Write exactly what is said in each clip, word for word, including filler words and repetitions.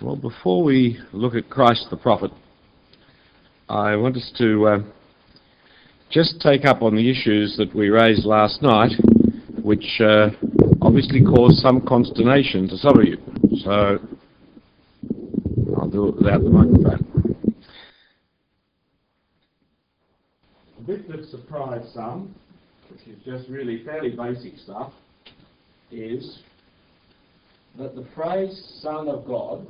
Well, before we look at Christ the prophet, I want us to uh, just take up on the issues that we raised last night, which uh, obviously caused some consternation to some of you. So I'll do it without the microphone. A bit that surprised some, which is just really fairly basic stuff, is that the phrase Son of God,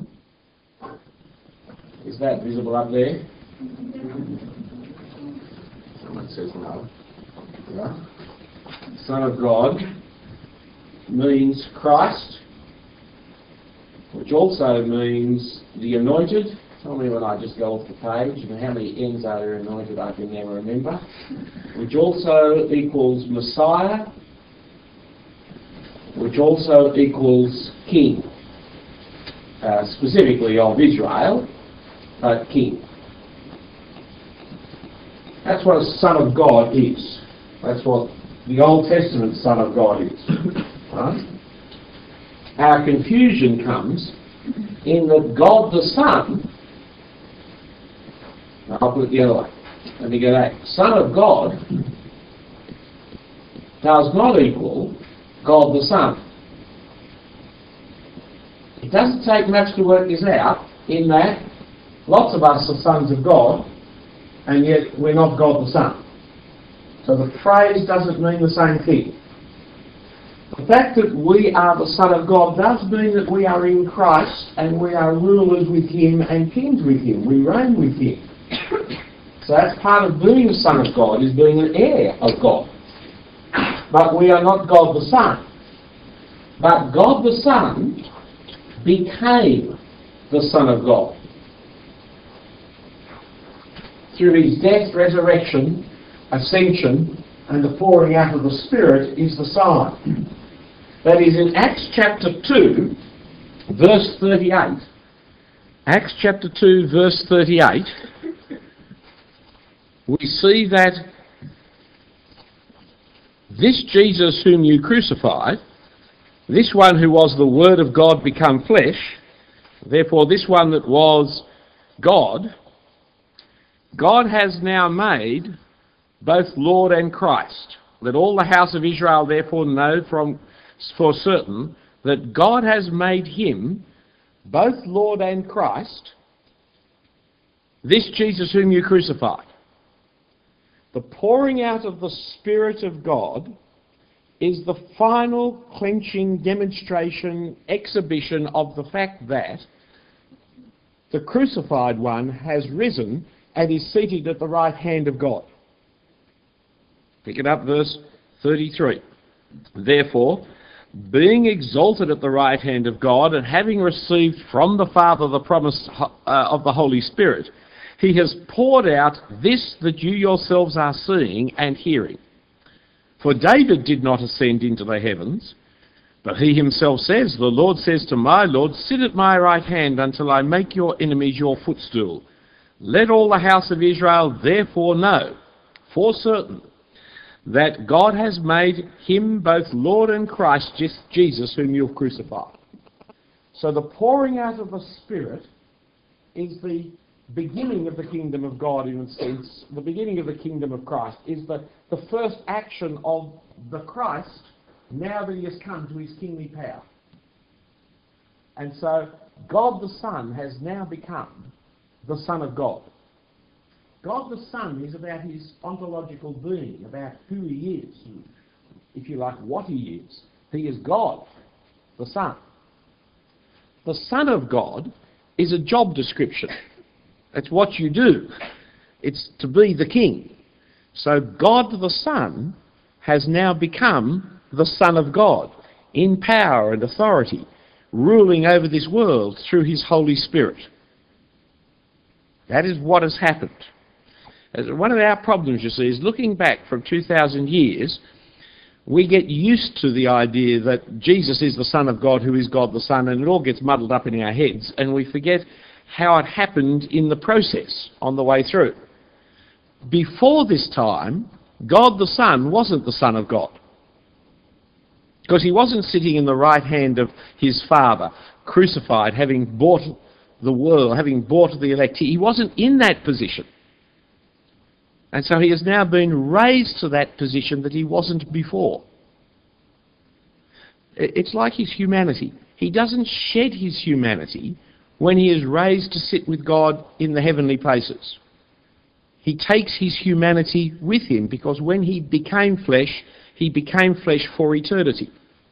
is that visible up there? Someone says no. Yeah. Son of God means Christ, which also means the anointed. Tell me when I just go off the page, and how many N's are there anointed I can never remember. Which also equals Messiah, which also equals King. Uh, specifically of Israel, but King. That's what a Son of God is. That's what the Old Testament Son of God is. Right? Our confusion comes in that God the Son, I'll put it the other way. Let me go back. Son of God does not equal God the Son. It doesn't take much to work this out, in that lots of us are sons of God, and yet we're not God the Son. So the phrase doesn't mean the same thing. The fact that we are the Son of God does mean that we are in Christ, and we are rulers with Him and kings with Him. We reign with Him. So that's part of being a Son of God, is being an heir of God. But we are not God the Son. But God the Son became the Son of God. Through His death, resurrection, ascension, and the pouring out of the Spirit is the sign. That is in Acts chapter two, verse thirty-eight. Acts chapter two, verse thirty-eight, we see that this Jesus whom you crucified, this one who was the Word of God become flesh, therefore this one that was God, God has now made both Lord and Christ. Let all the house of Israel therefore know from for certain that God has made Him both Lord and Christ, this Jesus whom you crucified. The pouring out of the Spirit of God is the final clenching demonstration, exhibition of the fact that the crucified one has risen and is seated at the right hand of God. Pick it up, verse thirty-three. Therefore, being exalted at the right hand of God, and having received from the Father the promise uh, of the Holy Spirit, He has poured out this that you yourselves are seeing and hearing. For David did not ascend into the heavens, but he himself says, the Lord says to my Lord, sit at my right hand until I make your enemies your footstool. Let all the house of Israel therefore know for certain that God has made Him both Lord and Christ, Jesus whom you have crucified. So the pouring out of the Spirit is the beginning of the kingdom of God, in a sense. The beginning of the kingdom of Christ is the, the first action of the Christ now that He has come to His kingly power. And so God the Son has now become the Son of God. God the Son is about His ontological being, about who He is, if you like, what He is. He is God, the Son. The Son of God is a job description. That's what you do. It's to be the King. So God the Son has now become the Son of God in power and authority, ruling over this world through His Holy Spirit. That is what has happened. As one of our problems, you see, is looking back from two thousand years, we get used to the idea that Jesus is the Son of God who is God the Son, and it all gets muddled up in our heads, and we forget how it happened in the process on the way through. Before this time, God the Son wasn't the Son of God, because He wasn't sitting in the right hand of His Father, crucified, having bought the world, having bought the elect. He wasn't in that position. And so he has now been raised to that position that he wasn't before. It's like his humanity. He doesn't shed his humanity when he is raised to sit with God in the heavenly places. He takes his humanity with him, because when he became flesh, he became flesh for eternity.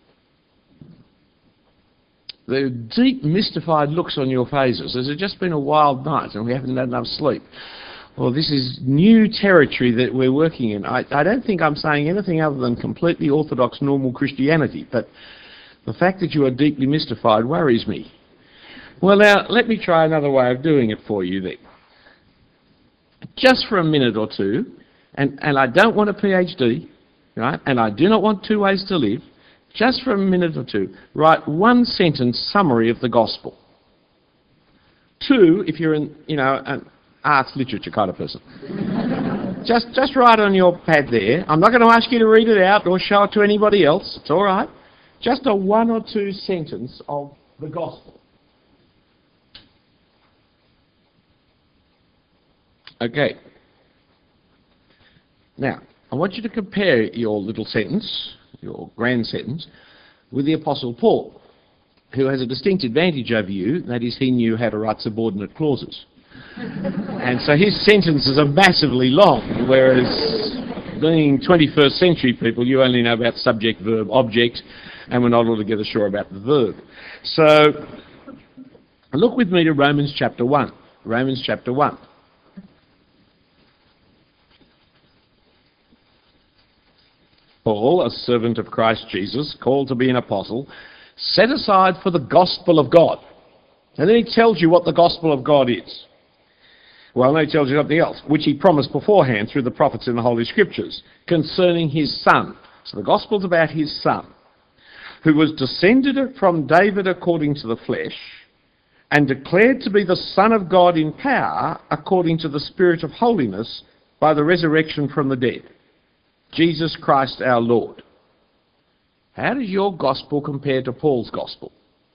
The deep, mystified looks on your faces. Has it just been a wild night and we haven't had enough sleep? Well, this is new territory that we're working in. I, I don't think I'm saying anything other than completely orthodox, normal Christianity, but the fact that you are deeply mystified worries me. Well, now, let me try another way of doing it for you then. Just for a minute or two, and, and I don't want a PhD, right? And I do not want two ways to live. Just for a minute or two, write one sentence summary of the gospel. Two, if you're an, you know, an arts literature kind of person. just, just write on your pad there. I'm not going to ask you to read it out or show it to anybody else. It's all right. Just a one or two sentence of the gospel. Okay. Now, I want you to compare your little sentence, your grand sentence, with the Apostle Paul, who has a distinct advantage over you, that is, he knew how to write subordinate clauses. And so his sentences are massively long, whereas being twenty-first century people, you only know about subject, verb, object, and we're not altogether sure about the verb. So, look with me to Romans chapter one. Romans chapter one. Paul, a servant of Christ Jesus, called to be an apostle, set aside for the gospel of God. And then he tells you what the gospel of God is. Well, then he tells you something else, which he promised beforehand through the prophets in the Holy Scriptures, concerning his Son. So the gospel's about his Son, who was descended from David according to the flesh, and declared to be the Son of God in power according to the Spirit of holiness by the resurrection from the dead. Jesus Christ our Lord. How does your gospel compare to Paul's gospel?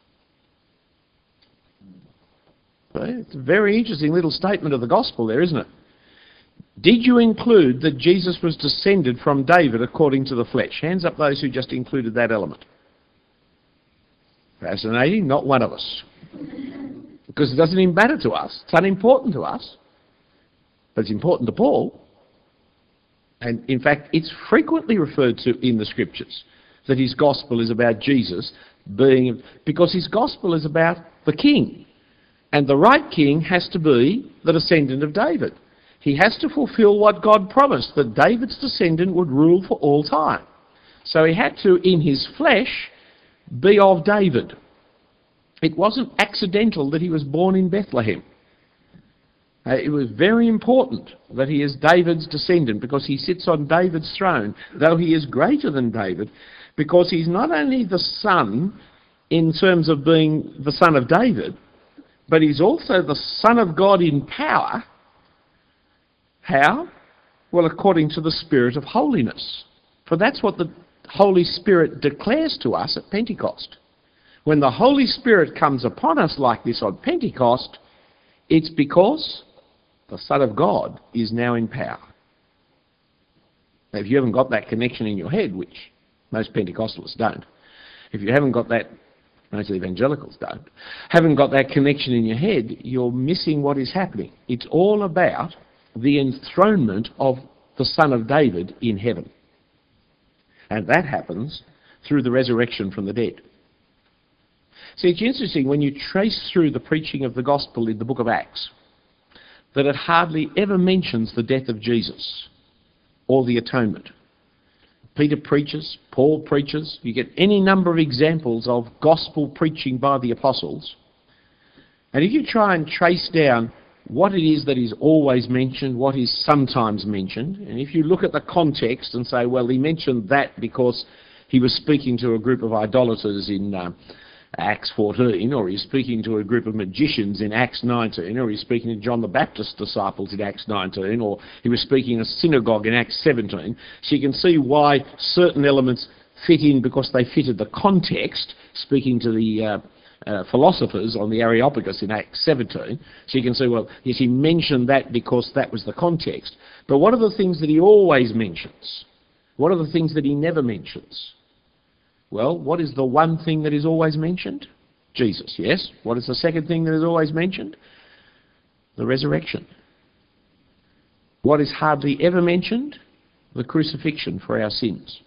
Well, it's a very interesting little statement of the gospel there, isn't it? Did you include that Jesus was descended from David according to the flesh? Hands up those who just included that element. Fascinating, not one of us. Because it doesn't even matter to us. It's unimportant to us. But it's important to Paul. And in fact, it's frequently referred to in the Scriptures that his gospel is about Jesus being, because his gospel is about the king. And the right king has to be the descendant of David. He has to fulfill what God promised, that David's descendant would rule for all time. So he had to, in his flesh, be of David. It wasn't accidental that he was born in Bethlehem. Uh, it was very important that he is David's descendant, because he sits on David's throne, though he is greater than David, because he's not only the son in terms of being the son of David, but he's also the Son of God in power. How? Well, according to the Spirit of holiness. For that's what the Holy Spirit declares to us at Pentecost. When the Holy Spirit comes upon us like this on Pentecost, it's because the Son of God is now in power. Now, if you haven't got that connection in your head, which most Pentecostalists don't, if you haven't got that, most evangelicals don't, haven't got that connection in your head, you're missing what is happening. It's all about the enthronement of the Son of David in heaven. And that happens through the resurrection from the dead. See, it's interesting when you trace through the preaching of the gospel in the book of Acts, that it hardly ever mentions the death of Jesus or the atonement. Peter preaches, Paul preaches, you get any number of examples of gospel preaching by the apostles. And if you try and trace down what it is that is always mentioned, what is sometimes mentioned, and if you look at the context and say, well, he mentioned that because he was speaking to a group of idolaters in uh, Acts fourteen, or he's speaking to a group of magicians in Acts nineteen, or he's speaking to John the Baptist's disciples in Acts nineteen, or he was speaking in a synagogue in Acts seventeen. So you can see why certain elements fit in because they fitted the context, speaking to the uh, uh, philosophers on the Areopagus in Acts seventeen. So you can see, well, yes, he mentioned that because that was the context. But what are the things that he always mentions? What are the things that he never mentions? Well, what is the one thing that is always mentioned? Jesus, yes. What is the second thing that is always mentioned? The resurrection. What is hardly ever mentioned? The crucifixion for our sins.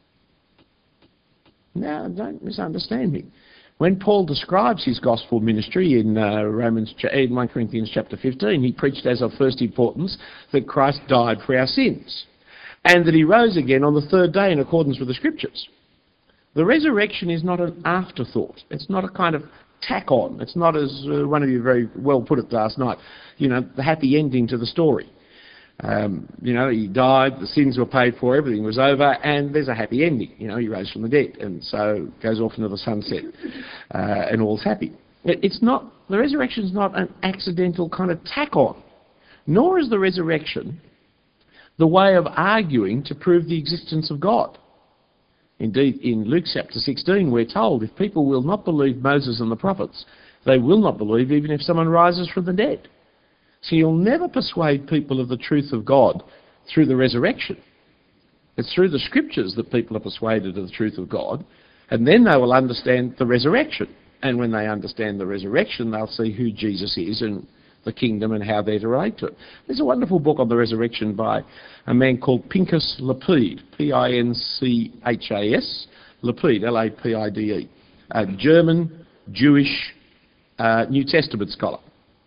Now, don't misunderstand me. When Paul describes his gospel ministry in uh, Romans, in First Corinthians chapter fifteen, he preached as of first importance that Christ died for our sins and that he rose again on the third day in accordance with the Scriptures. The resurrection is not an afterthought. It's not a kind of tack on. It's not, as uh, one of you very well put it last night, you know, the happy ending to the story. Um, you know, he died, the sins were paid for, everything was over, and there's a happy ending. You know, he rose from the dead, and so goes off into the sunset, uh, and all's happy. It, it's not, the resurrection is not an accidental kind of tack on, nor is the resurrection the way of arguing to prove the existence of God. Indeed, in Luke chapter sixteen, we're told if people will not believe Moses and the prophets, they will not believe even if someone rises from the dead. So you'll never persuade people of the truth of God through the resurrection. It's through the Scriptures that people are persuaded of the truth of God, and then they will understand the resurrection. And when they understand the resurrection, they'll see who Jesus is and the kingdom and how they're to relate to it. There's a wonderful book on the resurrection by a man called Pinchas Lapide, P I N C H A S, Lapide, L A P I D E, a German, Jewish, uh, New Testament scholar.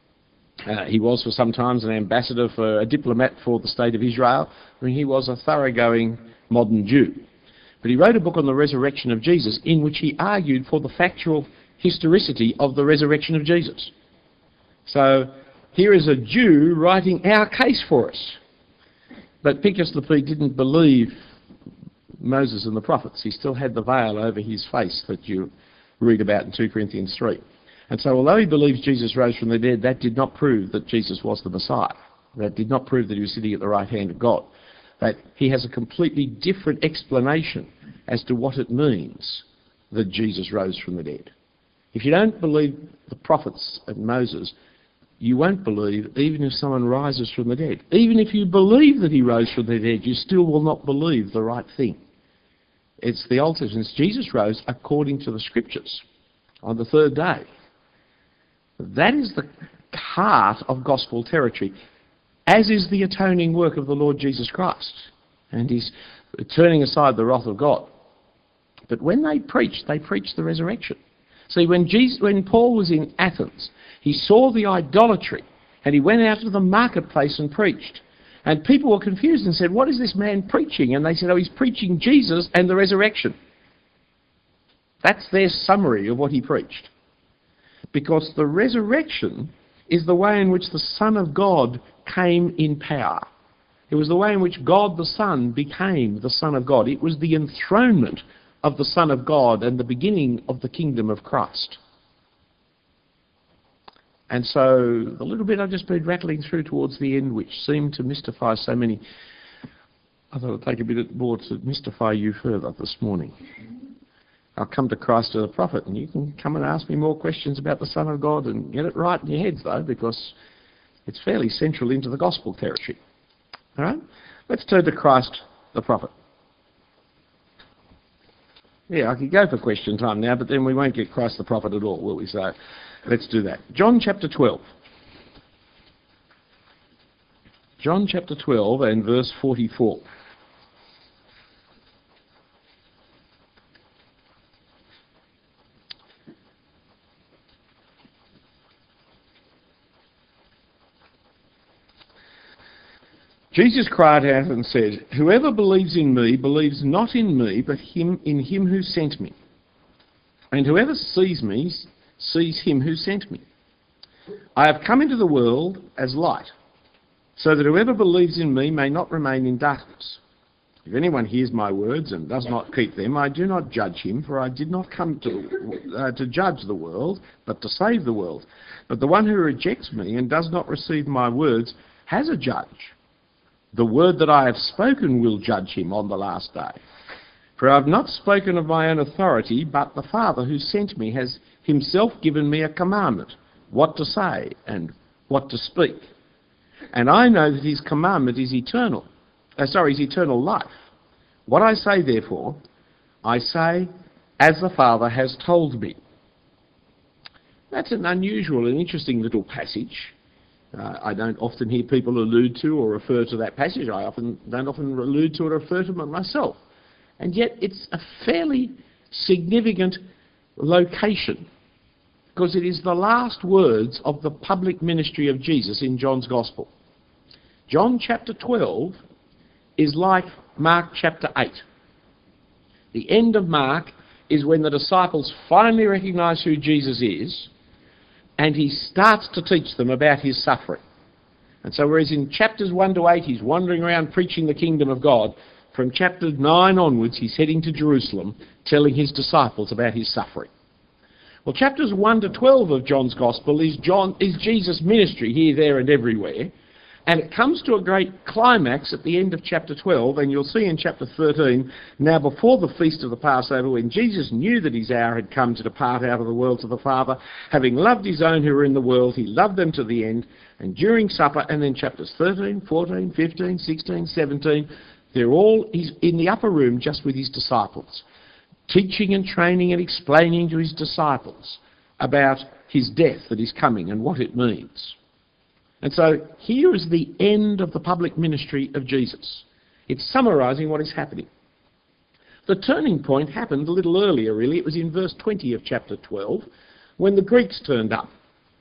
Uh, he was for some time an ambassador, for a diplomat for the State of Israel. I mean, he was a thoroughgoing modern Jew. But he wrote a book on the resurrection of Jesus in which he argued for the factual historicity of the resurrection of Jesus. So here is a Jew writing our case for us. But Pinchas Lapide didn't believe Moses and the prophets. He still had the veil over his face that you read about in two Corinthians three. And so although he believes Jesus rose from the dead, that did not prove that Jesus was the Messiah. That did not prove that he was sitting at the right hand of God. That he has a completely different explanation as to what it means that Jesus rose from the dead. If you don't believe the prophets and Moses, you won't believe even if someone rises from the dead. Even if you believe that he rose from the dead, you still will not believe the right thing. It's the Old Testament. Jesus rose according to the Scriptures on the third day. That is the heart of gospel territory, as is the atoning work of the Lord Jesus Christ. And he's turning aside the wrath of God. But when they preached, they preached the resurrection. See, when, Jesus, when Paul was in Athens, he saw the idolatry, and he went out to the marketplace and preached. And people were confused and said, what is this man preaching? And they said, oh, he's preaching Jesus and the resurrection. That's their summary of what he preached. Because the resurrection is the way in which the Son of God came in power. It was the way in which God the Son became the Son of God. It was the enthronement of the Son of God and the beginning of the kingdom of Christ. And so the little bit I've just been rattling through towards the end, which seemed to mystify so many, I thought I'd take a bit more to mystify you further this morning. I'll come to Christ as a prophet, and you can come and ask me more questions about the Son of God and get it right in your heads, though, because it's fairly central into the gospel territory. All right? Let's turn to Christ the prophet. Yeah, I could go for question time now, but then we won't get Christ the prophet at all, will we? So let's do that. John chapter twelve. John chapter twelve and verse forty-four. Jesus cried out and said, whoever believes in me believes not in me, but him in him who sent me. And whoever sees me sees him who sent me. I have come into the world as light, so that whoever believes in me may not remain in darkness. If anyone hears my words and does not keep them, I do not judge him, for I did not come to, uh, to judge the world, but to save the world. But the one who rejects me and does not receive my words has a judge. The word that I have spoken will judge him on the last day. For I have not spoken of my own authority, but the Father who sent me has himself given me a commandment, what to say and what to speak. And I know that his commandment is eternal, uh, sorry, is eternal life. What I say, therefore, I say as the Father has told me. That's an unusual and interesting little passage. Uh, I don't often hear people allude to or refer to that passage. I often don't often allude to it or refer to it myself. And yet it's a fairly significant location, because it is the last words of the public ministry of Jesus in John's Gospel. John chapter twelve is like Mark chapter eight. The end of Mark is when the disciples finally recognise who Jesus is, and he starts to teach them about his suffering. And so whereas in chapters one to eight he's wandering around preaching the kingdom of God, from chapter nine onwards he's heading to Jerusalem telling his disciples about his suffering. Well, chapters one to twelve of John's Gospel is, John, is Jesus' ministry here, there and everywhere. And it comes to a great climax at the end of chapter twelve, and you'll see in chapter thirteen, now before the feast of the Passover, when Jesus knew that his hour had come to depart out of the world to the Father, having loved his own who were in the world, he loved them to the end. And during supper, and then chapters thirteen, fourteen, fifteen, sixteen, seventeen, they're all he's in the upper room just with his disciples, teaching and training and explaining to his disciples about his death that is coming and what it means. And so here is the end of the public ministry of Jesus. It's summarising what is happening. The turning point happened a little earlier, really. It was in verse twenty of chapter twelve, when the Greeks turned up.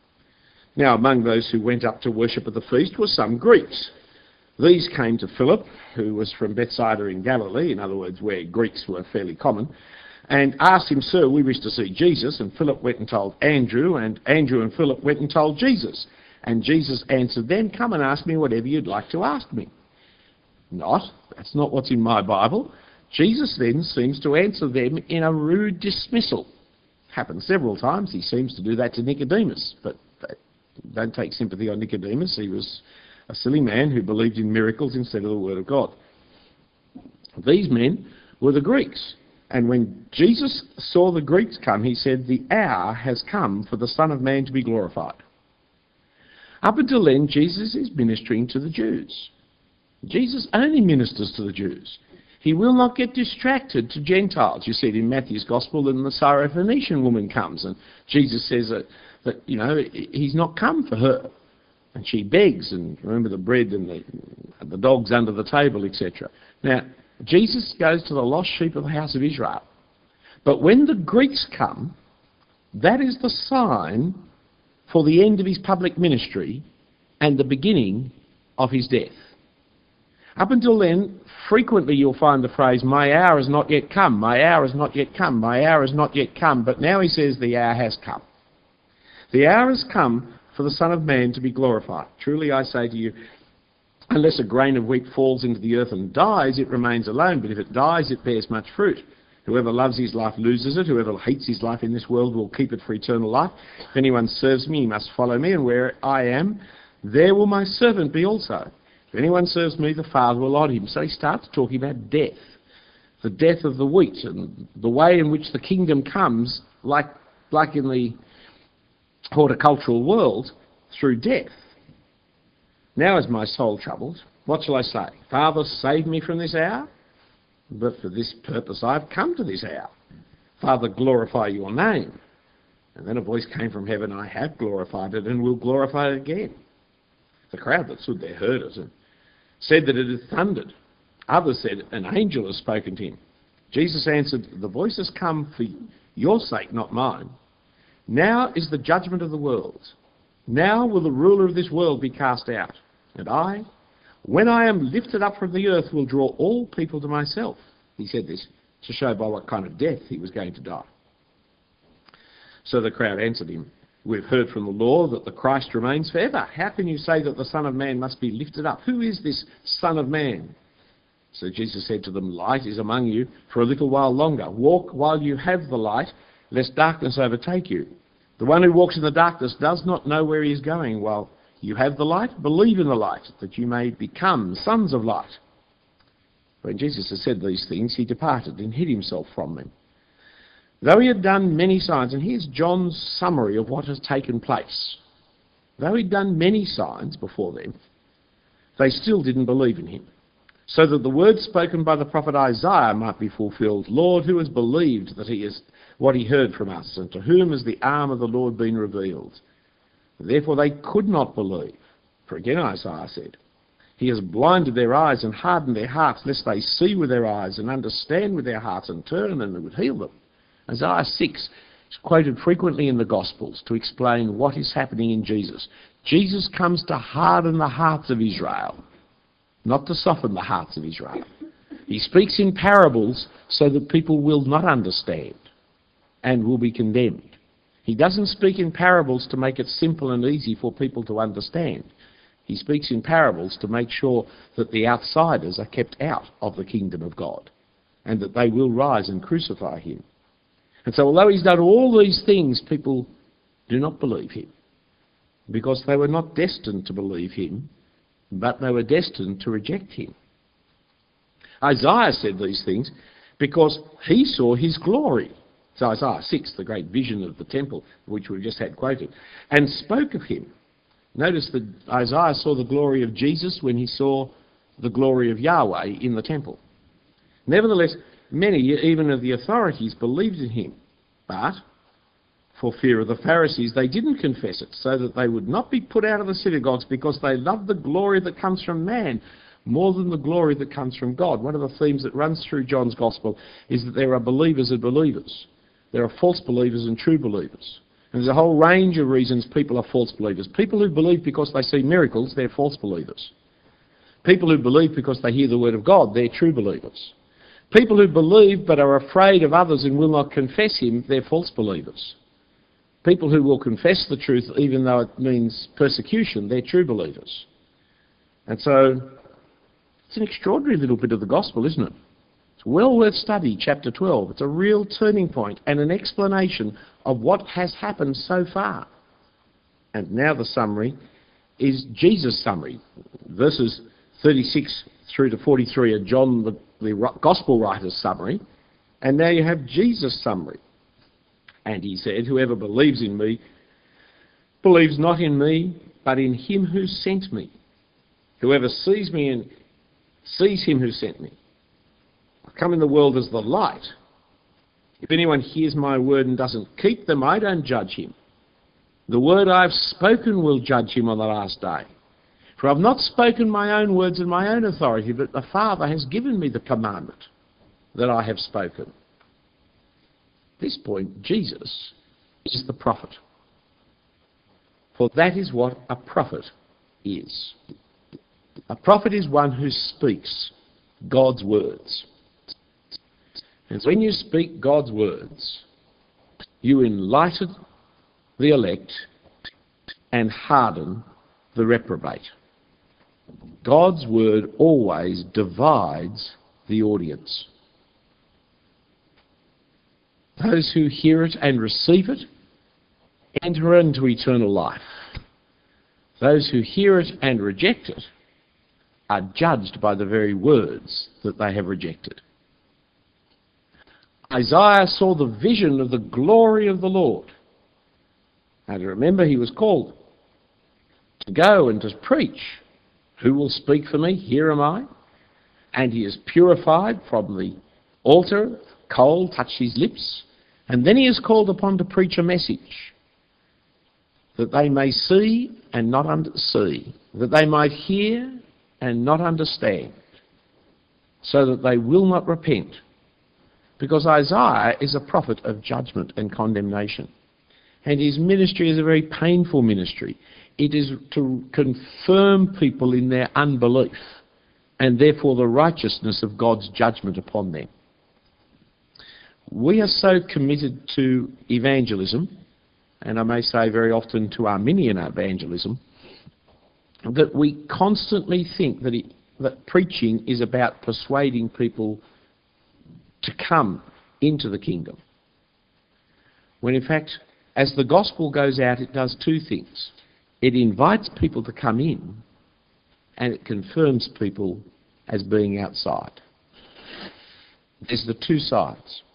Now, among those who went up to worship at the feast were some Greeks. These came to Philip, who was from Bethsaida in Galilee, in other words, where Greeks were fairly common, and asked him, "Sir, we wish to see Jesus." And Philip went and told Andrew, and Andrew and Philip went and told Jesus. And Jesus answered them, "Come and ask me whatever you'd like to ask me." Not, that's not what's in my Bible. Jesus then seems to answer them in a rude dismissal. Happened several times. He seems to do that to Nicodemus, but don't take sympathy on Nicodemus. He was a silly man who believed in miracles instead of the word of God. These men were the Greeks. And when Jesus saw the Greeks come, he said, "The hour has come for the Son of Man to be glorified." Up until then, Jesus is ministering to the Jews. Jesus only ministers to the Jews. He will not get distracted to Gentiles. You see it in Matthew's Gospel, when the Syrophoenician woman comes, and Jesus says that, that, you know, he's not come for her. And she begs, and remember the bread and the, and the dogs under the table, et cetera. Now, Jesus goes to the lost sheep of the house of Israel. But when the Greeks come, that is the sign for the end of his public ministry and the beginning of his death. Up until then, frequently you'll find the phrase, "My hour has not yet come, my hour has not yet come, my hour has not yet come." But now he says the hour has come. The hour has come for the Son of Man to be glorified. Truly I say to you, unless a grain of wheat falls into the earth and dies, it remains alone, but if it dies, it bears much fruit. Whoever loves his life loses it. Whoever hates his life in this world will keep it for eternal life. If anyone serves me, he must follow me, and where I am, there will my servant be also. If anyone serves me, the Father will honour him. So he starts talking about death, the death of the wheat, and the way in which the kingdom comes, like, like in the horticultural world, through death. "Now is my soul troubled. What shall I say? Father, save me from this hour? But for this purpose I have come to this hour. Father, glorify your name." And then a voice came from heaven, "I have glorified it and will glorify it again." The crowd that stood there heard it and said that it had thundered. Others said, "An angel has spoken to him." Jesus answered, "The voice has come for your sake, not mine. Now is the judgment of the world. Now will the ruler of this world be cast out. And I, when I am lifted up from the earth, will draw all people to myself." He said this to show by what kind of death he was going to die. So the crowd answered him, "We've heard from the law that the Christ remains forever. How can you say that the Son of Man must be lifted up? Who is this Son of Man?" So Jesus said to them, "Light is among you for a little while longer. Walk while you have the light, lest darkness overtake you. The one who walks in the darkness does not know where he is going. While you have the light, believe in the light, that you may become sons of light." When Jesus had said these things, he departed and hid himself from them. Though he had done many signs, and here's John's summary of what has taken place. Though he'd done many signs before them, they still didn't believe in him. So that the words spoken by the prophet Isaiah might be fulfilled, Lord, who has believed that he is what he heard from us, and to whom has the arm of the Lord been revealed? Therefore they could not believe. For again Isaiah said, he has blinded their eyes and hardened their hearts, lest they see with their eyes and understand with their hearts and turn and it would heal them. Isaiah six is quoted frequently in the Gospels to explain what is happening in Jesus. Jesus comes to harden the hearts of Israel, not to soften the hearts of Israel. He speaks in parables so that people will not understand and will be condemned. He doesn't speak in parables to make it simple and easy for people to understand. He speaks in parables to make sure that the outsiders are kept out of the kingdom of God and that they will rise and crucify him. And so although he's done all these things, people do not believe him because they were not destined to believe him, but they were destined to reject him. Isaiah said these things because he saw his glory. It's Isaiah six, the great vision of the temple, which we've just had quoted, and spoke of him. Notice that Isaiah saw the glory of Jesus when he saw the glory of Yahweh in the temple. Nevertheless, many, even of the authorities, believed in him, but for fear of the Pharisees, they didn't confess it, so that they would not be put out of the synagogues, because they loved the glory that comes from man more than the glory that comes from God. One of the themes that runs through John's Gospel is that there are believers and believers. There are false believers and true believers. And there's a whole range of reasons people are false believers. People who believe because they see miracles, they're false believers. People who believe because they hear the word of God, they're true believers. People who believe but are afraid of others and will not confess him, they're false believers. People who will confess the truth even though it means persecution, they're true believers. And so it's an extraordinary little bit of the gospel, isn't it? It's well worth study, chapter twelve. It's a real turning point and an explanation of what has happened so far. And now the summary is Jesus' summary. Verses thirty-six through to forty-three are John, the, the gospel writer's summary. And now you have Jesus' summary. And he said, whoever believes in me believes not in me, but in him who sent me. Whoever sees me and sees him who sent me. I come in the world as the light. If anyone hears my word and doesn't keep them, I don't judge him. The word I have spoken will judge him on the last day. For I have not spoken my own words in my own authority, but the Father has given me the commandment that I have spoken. At this point, Jesus is the prophet. For that is what a prophet is. A prophet is one who speaks God's words. And when you speak God's words, you enlighten the elect and harden the reprobate. God's word always divides the audience. Those who hear it and receive it enter into eternal life. Those who hear it and reject it are judged by the very words that they have rejected. Isaiah saw the vision of the glory of the Lord. And remember, he was called to go and to preach. Who will speak for me? Here am I. And he is purified from the altar, coal touched his lips. And then he is called upon to preach a message that they may see and not under- see, that they might hear and not understand, so that they will not repent. Because Isaiah is a prophet of judgment and condemnation. And his ministry is a very painful ministry. It is to confirm people in their unbelief and therefore the righteousness of God's judgment upon them. We are so committed to evangelism, and I may say very often to Arminian evangelism, that we constantly think that, it, that preaching is about persuading people to come into the kingdom. When in fact, as the gospel goes out, it does two things. It invites people to come in, and it confirms people as being outside. There's the two sides.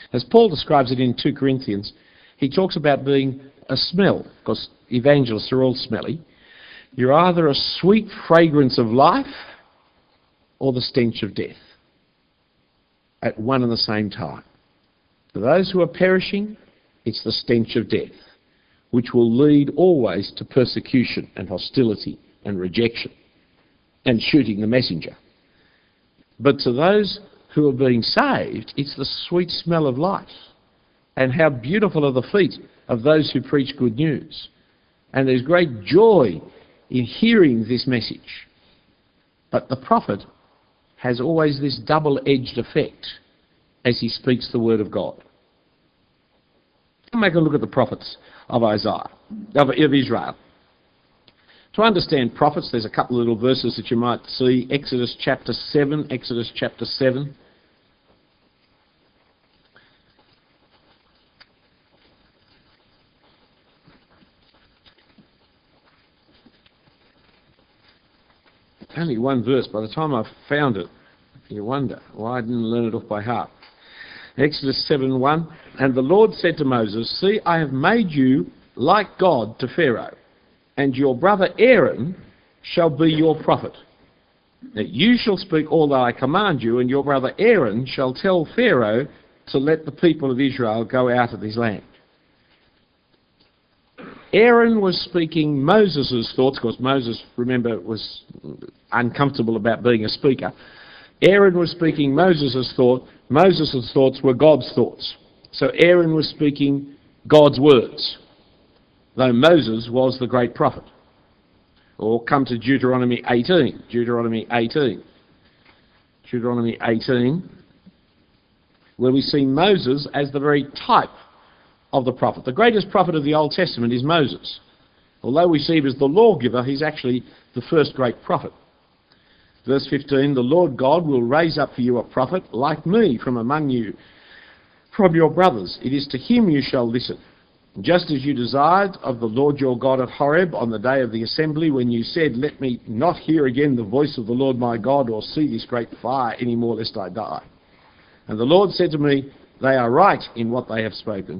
As Paul describes it in two Corinthians, he talks about being a smell, because evangelists are all smelly. You're either a sweet fragrance of life or the stench of death at one and the same time. For those who are perishing, it's the stench of death, which will lead always to persecution and hostility and rejection and shooting the messenger. But to those who are being saved, it's the sweet smell of life. And how beautiful are the feet of those who preach good news. And there's great joy in hearing this message. But the prophet has always this double-edged effect as he speaks the word of God. Make a look at the prophets of Isaiah, of, of Israel. To understand prophets, there's a couple of little verses that you might see. Exodus chapter seven, Exodus chapter seven. Only one verse. By the time I found it, you wonder why I didn't learn it off by heart. Exodus seven one, and the Lord said to Moses, see, I have made you like God to Pharaoh, and your brother Aaron shall be your prophet. That you shall speak all that I command you, and your brother Aaron shall tell Pharaoh to let the people of Israel go out of his land. Aaron was speaking Moses' thoughts, because Moses, remember, was uncomfortable about being a speaker. Aaron was speaking Moses' thought. Moses' thoughts were God's thoughts. So Aaron was speaking God's words, though Moses was the great prophet. Or come to Deuteronomy eighteen. Deuteronomy eighteen. Deuteronomy eighteen, where we see Moses as the very type of the prophet. The greatest prophet of the Old Testament is Moses. Although we see him as the lawgiver, he's actually the first great prophet. Verse fifteen, the Lord God will raise up for you a prophet like me from among you, from your brothers. It is to him you shall listen. Just as you desired of the Lord your God at Horeb on the day of the assembly, when you said, let me not hear again the voice of the Lord my God, or see this great fire any more, lest I die. And the Lord said to me, they are right in what they have spoken.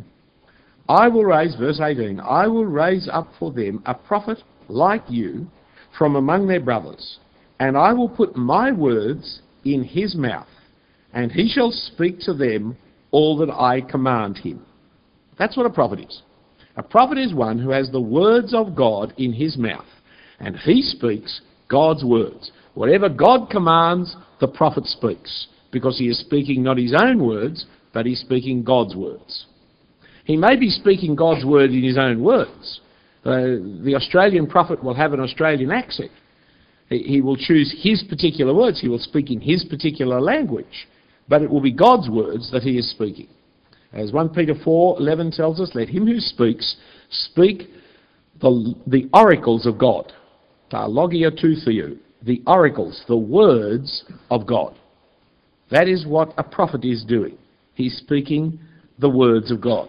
I will raise, verse eighteen, I will raise up for them a prophet like you from among their brothers, and I will put my words in his mouth, and he shall speak to them all that I command him. That's what a prophet is. A prophet is one who has the words of God in his mouth, and he speaks God's words. Whatever God commands, the prophet speaks, because he is speaking not his own words, but he's speaking God's words. He may be speaking God's word in his own words. Uh, the Australian prophet will have an Australian accent. He, he will choose his particular words. He will speak in his particular language. But it will be God's words that he is speaking. As First Peter four eleven tells us, let him who speaks speak the, the oracles of God. Ta logia tu theou, the oracles, the words of God. That is what a prophet is doing. He's speaking the words of God.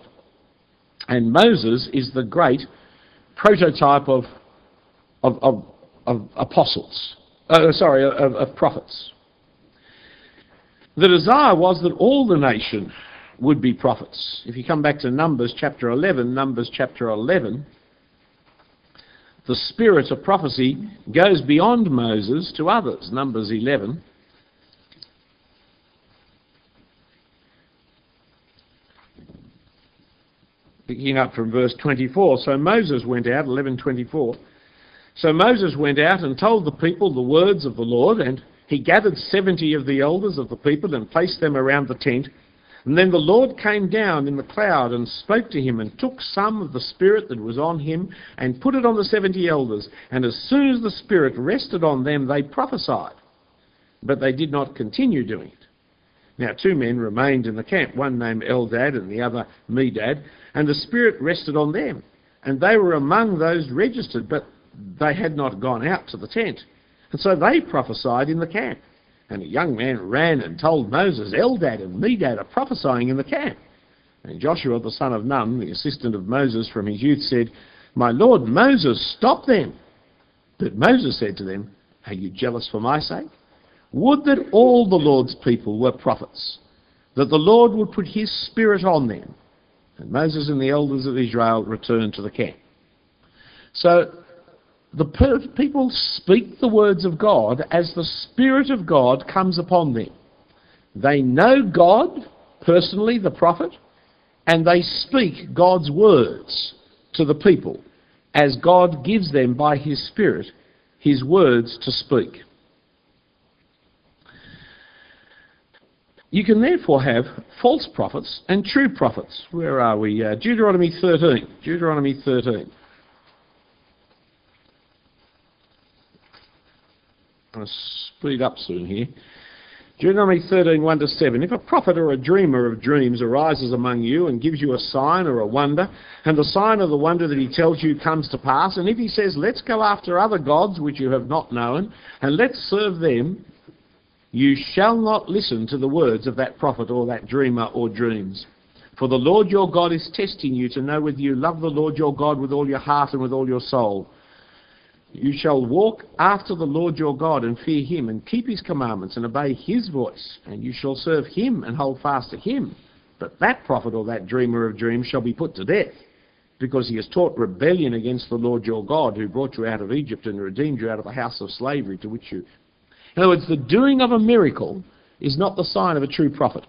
And Moses is the great prototype of, of, of, of apostles, uh, sorry, of, of prophets. The desire was that all the nation would be prophets. If you come back to Numbers chapter eleven, Numbers chapter eleven, the spirit of prophecy goes beyond Moses to others. Numbers eleven. Picking up from verse twenty-four, so Moses went out, eleven twenty-four, so Moses went out and told the people the words of the Lord, and he gathered seventy of the elders of the people and placed them around the tent. And then the Lord came down in the cloud and spoke to him, and took some of the Spirit that was on him and put it on the seventy elders. And as soon as the Spirit rested on them, they prophesied. But they did not continue doing it. Now two men remained in the camp, one named Eldad and the other Medad, and the Spirit rested on them. And they were among those registered, but they had not gone out to the tent. And so they prophesied in the camp. And a young man ran and told Moses, Eldad and Medad are prophesying in the camp. And Joshua the son of Nun, the assistant of Moses from his youth, said, my lord Moses, stop them. But Moses said to them, are you jealous for my sake? Would that all the Lord's people were prophets. that the Lord would put his Spirit on them. And Moses and the elders of Israel returned to the camp. So the per- people speak the words of God as the Spirit of God comes upon them. They know God personally, the prophet, and they speak God's words to the people as God gives them by his Spirit his words to speak. You can therefore have false prophets and true prophets. Where are we? Uh, Deuteronomy thirteen. Deuteronomy thirteen. I'm going to speed up soon here. Deuteronomy thirteen, one to seven. If a prophet or a dreamer of dreams arises among you and gives you a sign or a wonder, and the sign or the wonder that he tells you comes to pass, and if he says, let's go after other gods which you have not known, and let's serve them, you shall not listen to the words of that prophet or that dreamer or dreams. For the Lord your God is testing you to know whether you love the Lord your God with all your heart and with all your soul. You shall walk after the Lord your God and fear him and keep his commandments and obey his voice, and you shall serve him and hold fast to him. But that prophet or that dreamer of dreams shall be put to death, because he has taught rebellion against the Lord your God, who brought you out of Egypt and redeemed you out of the house of slavery to which you... In other words, the doing of a miracle is not the sign of a true prophet.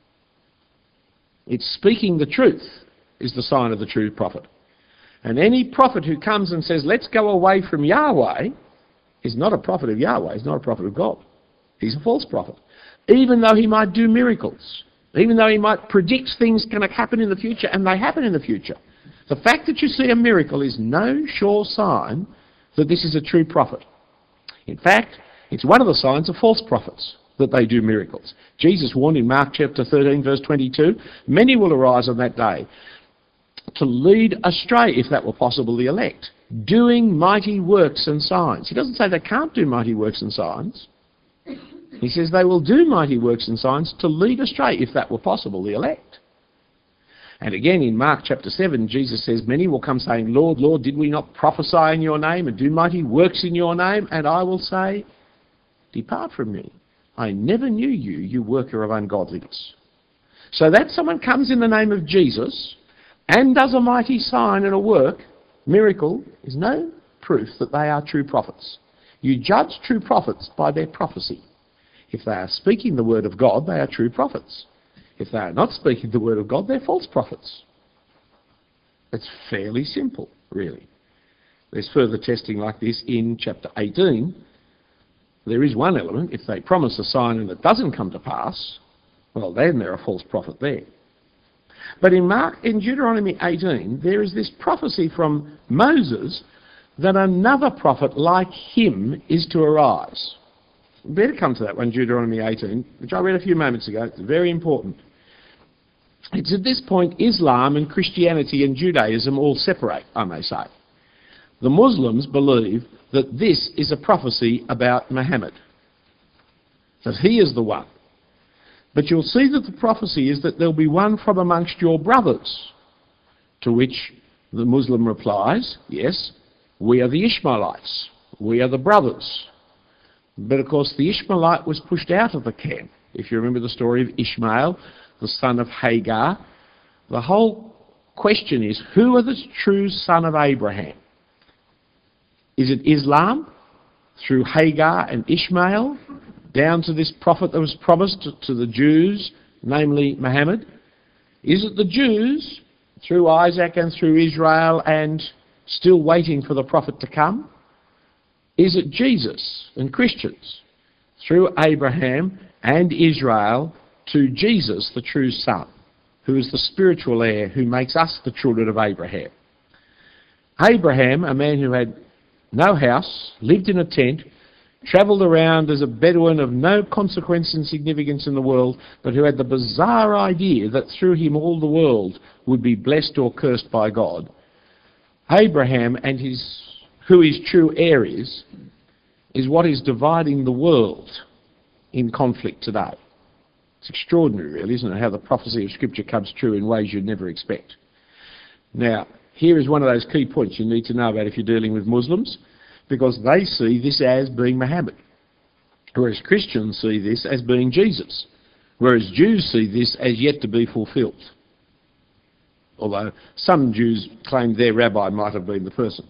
It's speaking the truth is the sign of the true prophet. And any prophet who comes and says, let's go away from Yahweh, is not a prophet of Yahweh, he's not a prophet of God. He's a false prophet. Even though he might do miracles, even though he might predict things going to happen in the future, and they happen in the future. The fact that you see a miracle is no sure sign that this is a true prophet. In fact, it's one of the signs of false prophets that they do miracles. Jesus warned in Mark chapter thirteen, verse twenty-two, many will arise on that day to lead astray, if that were possible, the elect, doing mighty works and signs. He doesn't say they can't do mighty works and signs. He says they will do mighty works and signs to lead astray, if that were possible, the elect. And again in Mark chapter seven, Jesus says, many will come saying, Lord, Lord, did we not prophesy in your name and do mighty works in your name? And I will say, depart from me. I never knew you, you worker of ungodliness. So that someone comes in the name of Jesus and does a mighty sign and a work, miracle, is no proof that they are true prophets. You judge true prophets by their prophecy. If they are speaking the word of God, they are true prophets. If they are not speaking the word of God, they're false prophets. It's fairly simple, really. There's further testing like this in chapter eighteen. There is one element. If they promise a sign and it doesn't come to pass, well, then they're a false prophet there. But in Mark, in Deuteronomy eighteen, there is this prophecy from Moses that another prophet like him is to arise. We better come to that one, Deuteronomy eighteen, which I read a few moments ago. It's very important. It's at this point Islam and Christianity and Judaism all separate, I may say. The Muslims believe that this is a prophecy about Muhammad, that he is the one. But you'll see that the prophecy is that there'll be one from amongst your brothers, to which the Muslim replies, yes, we are the Ishmaelites, we are the brothers. But of course the Ishmaelite was pushed out of the camp. If you remember the story of Ishmael, the son of Hagar, the whole question is, who are the true son of Abraham? Is it Islam, through Hagar and Ishmael, down to this prophet that was promised to, to the Jews, namely Muhammad? Is it the Jews, through Isaac and through Israel, and still waiting for the prophet to come? Is it Jesus and Christians, through Abraham and Israel, to Jesus, the true son, who is the spiritual heir, who makes us the children of Abraham? Abraham, a man who had no house, lived in a tent, travelled around as a Bedouin of no consequence and significance in the world, but who had the bizarre idea that through him all the world would be blessed or cursed by God. Abraham and his, who his true heir is, is what is dividing the world in conflict today. It's extraordinary, really, isn't it, how the prophecy of Scripture comes true in ways you'd never expect. Now, here is one of those key points you need to know about if you're dealing with Muslims, because they see this as being Muhammad, whereas Christians see this as being Jesus. whereas Jews see this as yet to be fulfilled. Although some Jews claim their rabbi might have been the person.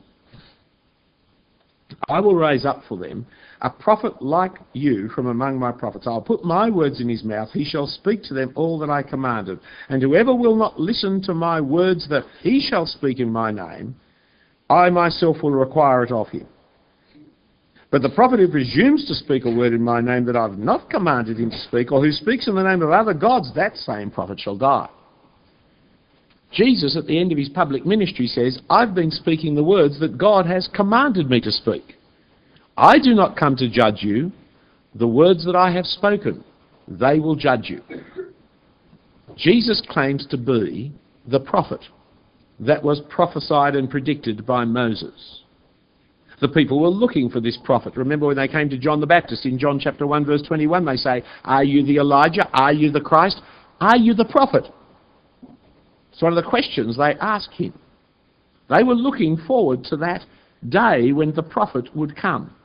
I will raise up for them a prophet like you from among my prophets. I'll put my words in his mouth. He shall speak to them all that I commanded. And whoever will not listen to my words that he shall speak in my name, I myself will require it of him. But the prophet who presumes to speak a word in my name that I've not commanded him to speak, or who speaks in the name of other gods, that same prophet shall die. Jesus, at the end of his public ministry, says, I've been speaking the words that God has commanded me to speak. I do not come to judge you. The words that I have spoken, they will judge you. Jesus claims to be the prophet that was prophesied and predicted by Moses. The people were looking for this prophet. Remember when they came to John the Baptist in John chapter one verse twenty-one, they say, are you the Elijah? Are you the Christ? Are you the prophet? It's one of the questions they asked him. They were looking forward to that day when the prophet would come.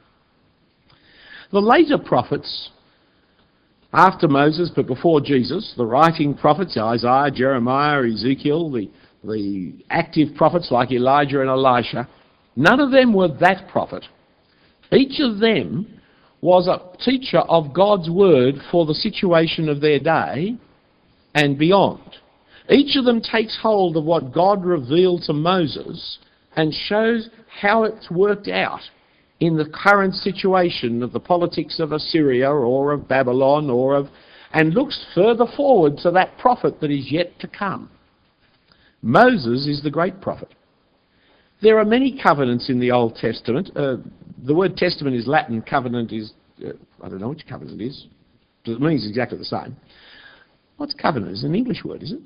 The later prophets, after Moses but before Jesus, the writing prophets, Isaiah, Jeremiah, Ezekiel, the, the active prophets like Elijah and Elisha, none of them were that prophet. Each of them was a teacher of God's word for the situation of their day and beyond. Each of them takes hold of what God revealed to Moses and shows how it's worked out in the current situation of the politics of Assyria or of Babylon, or of, and looks further forward to that prophet that is yet to come. Moses is the great prophet. There are many covenants in the Old Testament. Uh, the word testament is Latin. Covenant is, uh, I don't know which covenant it is. It means exactly the same. What's covenant? It's an English word, is it?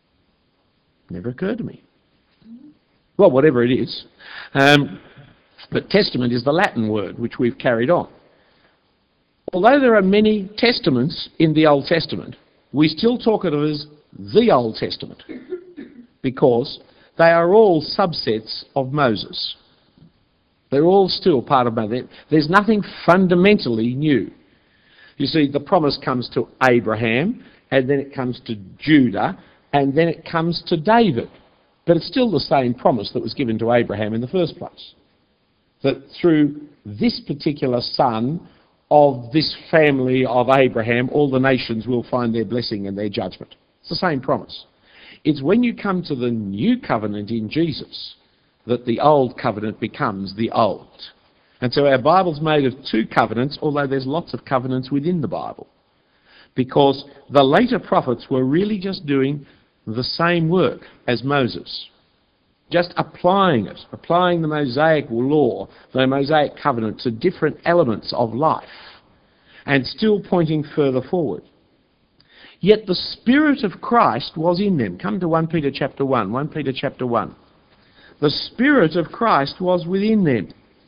Never occurred to me. Well, whatever it is. Um, but testament is the Latin word which we've carried on. Although there are many testaments in the Old Testament, we still talk of it as the Old Testament because they are all subsets of Moses. They're all still part of Moses. There's nothing fundamentally new. You see, the promise comes to Abraham, and then it comes to Judah, and then it comes to David. But it's still the same promise that was given to Abraham in the first place. That through this particular son of this family of Abraham, all the nations will find their blessing and their judgment. It's the same promise. It's when you come to the new covenant in Jesus that the old covenant becomes the old. And so our Bible's made of two covenants, although there's lots of covenants within the Bible. Because the later prophets were really just doing the same work as Moses. Just applying it, applying the Mosaic law, the Mosaic covenant to different elements of life, and still pointing further forward. Yet the Spirit of Christ was in them. Come to First Peter chapter one, First Peter chapter one. The Spirit of Christ was within them.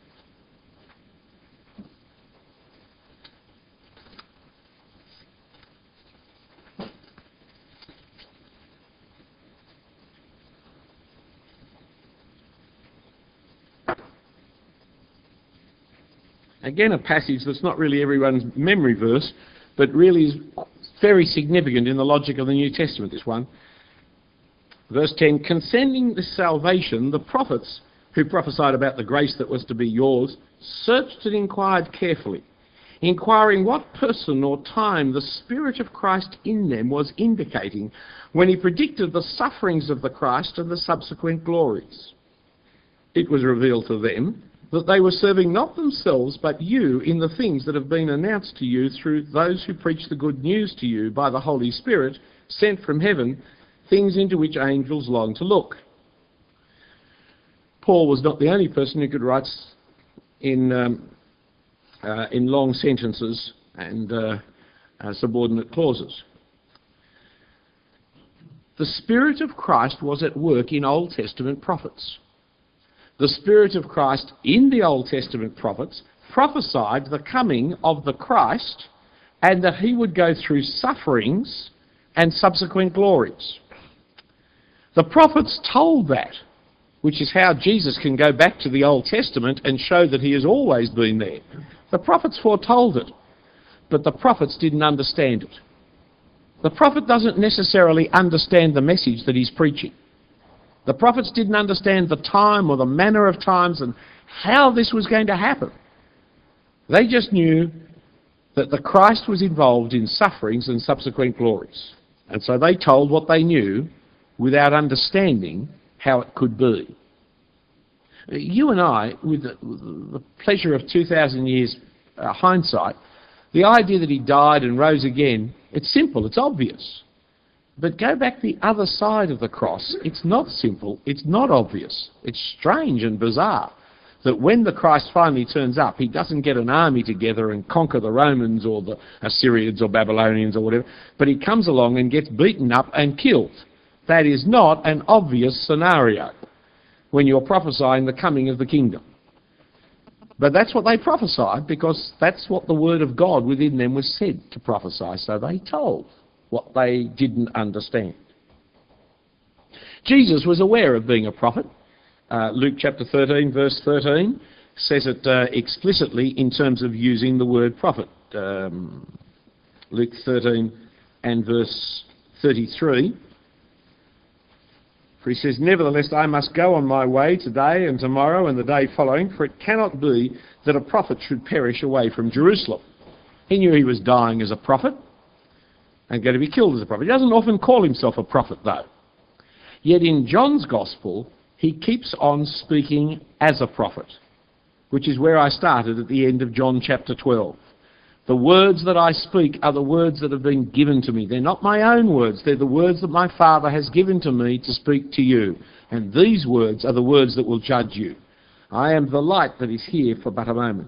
Again, a passage that's not really everyone's memory verse, but really is very significant in the logic of the New Testament, this one. Verse ten, concerning this salvation, the prophets who prophesied about the grace that was to be yours searched and inquired carefully, inquiring what person or time the Spirit of Christ in them was indicating when he predicted the sufferings of the Christ and the subsequent glories. It was revealed to them that they were serving not themselves but you in the things that have been announced to you through those who preach the good news to you by the Holy Spirit sent from heaven, things into which angels long to look. Paul was not the only person who could write in, um, uh, in long sentences and uh, uh, subordinate clauses. The Spirit of Christ was at work in Old Testament prophets. The Spirit of Christ in the Old Testament prophets prophesied the coming of the Christ and that he would go through sufferings and subsequent glories. The prophets told that, which is how Jesus can go back to the Old Testament and show that he has always been there. The prophets foretold it, but the prophets didn't understand it. The prophet doesn't necessarily understand the message that he's preaching. The prophets didn't understand the time or the manner of times and how this was going to happen. They just knew that the Christ was involved in sufferings and subsequent glories. And so they told what they knew without understanding how it could be. You and I, with the, the pleasure of two thousand years uh, hindsight, the idea that he died and rose again, it's simple, it's obvious. But go back the other side of the cross, it's not simple, it's not obvious. It's strange and bizarre that when the Christ finally turns up, he doesn't get an army together and conquer the Romans or the Assyrians or Babylonians or whatever, but he comes along and gets beaten up and killed. That is not an obvious scenario when you're prophesying the coming of the kingdom. But that's what they prophesied, because that's what the word of God within them was said to prophesy, so they told what they didn't understand. Jesus was aware of being a prophet. Uh, Luke chapter thirteen, verse thirteen, says it uh, explicitly in terms of using the word prophet. Um, Luke thirteen and verse thirty-three. For he says, "Nevertheless, I must go on my way today and tomorrow and the day following, for it cannot be that a prophet should perish away from Jerusalem." He knew he was dying as a prophet and going to be killed as a prophet. He doesn't often call himself a prophet, though. Yet in John's Gospel, he keeps on speaking as a prophet, which is where I started at the end of John chapter twelve. The words that I speak are the words that have been given to me. They're not my own words. They're the words that my Father has given to me to speak to you. And these words are the words that will judge you. I am the light that is here for but a moment.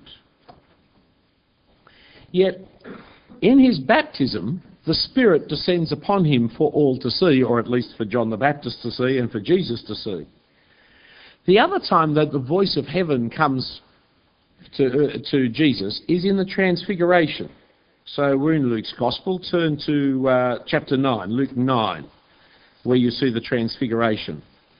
Yet, in his baptism, the Spirit descends upon him for all to see, or at least for John the Baptist to see and for Jesus to see. The other time that the voice of heaven comes to, uh, to Jesus is in the Transfiguration. So we're in Luke's Gospel. Turn to uh, chapter nine, Luke nine, where you see the Transfiguration.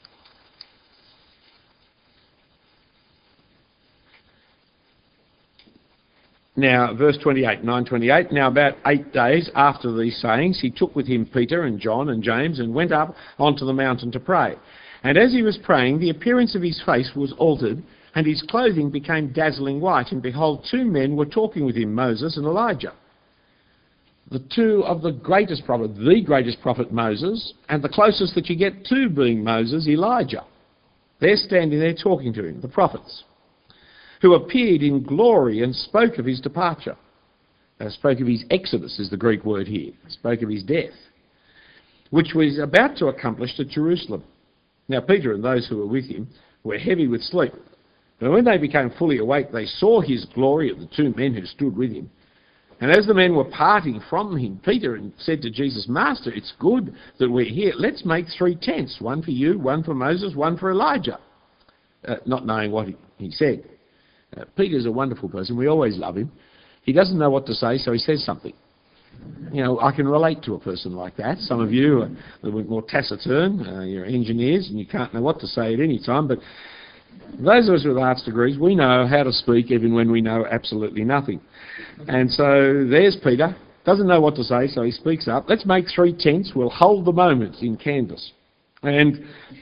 Now, verse twenty-eight, nine twenty-eight, "Now about eight days after these sayings, he took with him Peter and John and James and went up onto the mountain to pray. And as he was praying, the appearance of his face was altered, and his clothing became dazzling white. And behold, two men were talking with him, Moses and Elijah." The two of the greatest prophet, the greatest prophet Moses, and the closest that you get to being Moses, Elijah. They're standing there talking to him, the prophets, who appeared in glory and spoke of his departure. Uh, spoke of his exodus is the Greek word here. Spoke of his death, which was about to accomplish at Jerusalem. Now Peter and those who were with him were heavy with sleep. But when they became fully awake, they saw his glory of the two men who stood with him. And as the men were parting from him, Peter said to Jesus, "Master, it's good that we're here. Let's make three tents, one for you, one for Moses, one for Elijah." Uh, not knowing what he, he said. Uh, Peter's a wonderful person. We always love him. He doesn't know what to say, so he says something. You know, I can relate to a person like that. Some of you are a little bit more taciturn. Uh, you're engineers and you can't know what to say at any time. But those of us with arts degrees, we know how to speak even when we know absolutely nothing. And so there's Peter. Doesn't know what to say, so he speaks up. "Let's make three tents. We'll hold the moment in canvas." And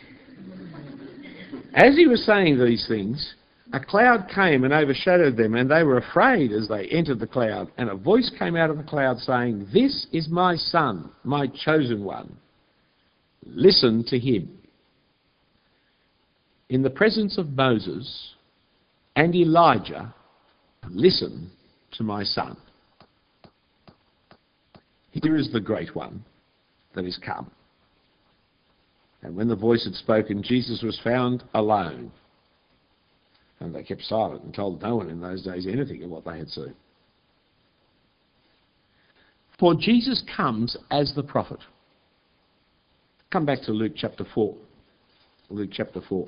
as he was saying these things, a cloud came and overshadowed them, and they were afraid as they entered the cloud. And a voice came out of the cloud saying, "This is my son, my chosen one. Listen to him." In the presence of Moses and Elijah, listen to my son. Here is the great one that is come. And when the voice had spoken, Jesus was found alone. And they kept silent and told no one in those days anything of what they had seen. For Jesus comes as the prophet. Come back to Luke chapter four. Luke chapter four.